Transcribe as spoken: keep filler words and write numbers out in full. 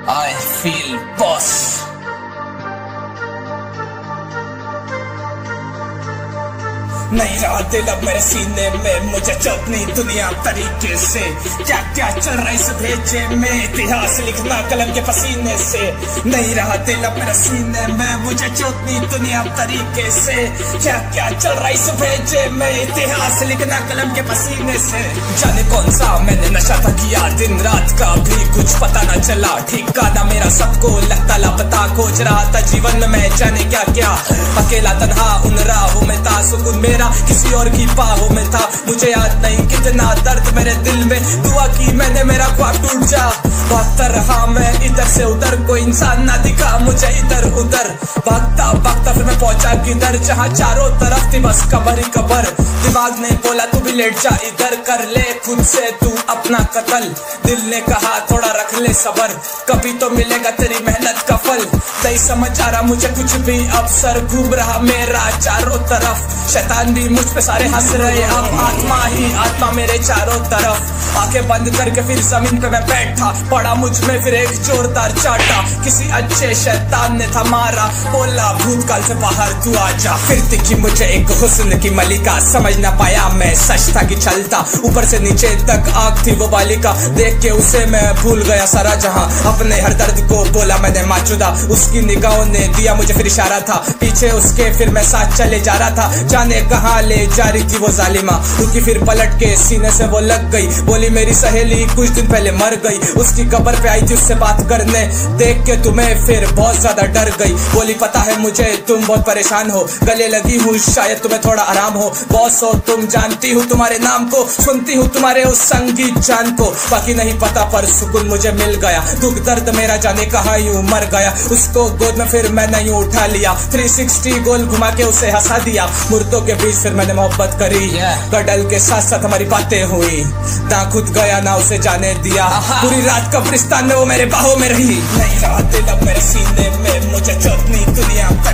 I feel boss. नहीं रहा दिल अब मेरे सीने में, मुझे चौथनी दुनिया तरीके से। क्या क्या चल रहा इस भेजे में, इतिहास लिखना कलम के पसीने से। नहीं रहा दिल अब मेरे सीने में, मुझे चौथनी दुनिया तरीके से। क्या क्या चल रहा इस भेजे में, इतिहास लिखना कलम के पसीने से। जाने कौन सा मैंने नशा था किया, दिन रात का भी कुछ पता न चला। ठिकाना मेरा सबको लगता लापता, खोज रहा था जीवन में जाने क्या क्या। अकेला तन्हा उन राहों में था, सुकून मेरा किसी और की बाहों में था। मुझे याद नहीं कितना दर्द मेरे दिल में, दुआ की मैंने मेरा ख्वाब टूट जा। भागता रहा मैं इधर से उधर, कोई इंसान ना दिखा मुझे इधर उधर। भागता भागता फिर मैं पहुंचा किधर, जहाँ चारों तरफ थी बस कबर ही कबर। दिमाग ने बोला तू भी लेट जा इधर, कर ले खुद से तू अपना कत्ल। दिल ने कहा थोड़ा रख ले सबर, कभी तो मिलेगा तेरी मेहनत का फल। नहीं समझ आ रहा मुझे कुछ भी, अब सर घूम रहा मेरा चारों तरफ। शैतान भी मुझ पे सारे हंस रहे, अब आत्मा ही आत्मा मेरे चारों तरफ। आंखें बंद करके फिर जमीन पे मैं बैठा, पड़ा मुझ में फिर एक जोरदार चाटा। किसी अच्छे शैतान ने था मारा, बोला भूतकाल से बाहर तू आजा। फिर दिखी मुझे एक हुस्न की मलिका, समझ ना पाया मैं सच था कि चलता। ऊपर से नीचे तक आग थी वो बालिका, देख के उसे मैं भूल गया सारा जहां। अपने हर दर्द को बोला मैंने माचुदा, उसकी निगाहों ने दिया मुझे फिर इशारा था। पीछे उसके फिर मैं साथ चले जा रहा था, जाने कहाँ ले जा रही थी वो जालिमा। रुकी फिर पलट के सीने से वो लग गई, बोली मेरी सहेली कुछ दिन पहले मर गई। उसकी कब्र पे आई थी उससे बात करने, देख के तुम्हें फिर बहुत ज्यादा डर गई। बोली पता है मुझे तुम बहुत परेशान हो, गले लगी हूँ शायद तुम्हें थोड़ा आराम हो। बॉस हो तुम, जानती हूँ तुम्हारे नाम को, सुनती हूँ तुम्हारे उस संगीत जान को। बाकी नहीं पता पर सुकून मुझे मिल गया, दुख दर्द मेरा जाने कहाँ यूं मर गया। उसको गोद में फिर मैंने यूं उठा लिया, थ्री सिक्सटी गोल घुमा के उसे हंसा दिया। मुर्दों के बीच फिर मैंने मोहब्बत करी, गडल के साथ साथ हमारी बातें हुई। ना खुद गया ना उसे जाने दिया, पूरी रात कब्रिस्तान में वो मेरे बाहों में रही। नहीं रहा दिल अब मेरे सीने में, मुझे चौथनी दुनिया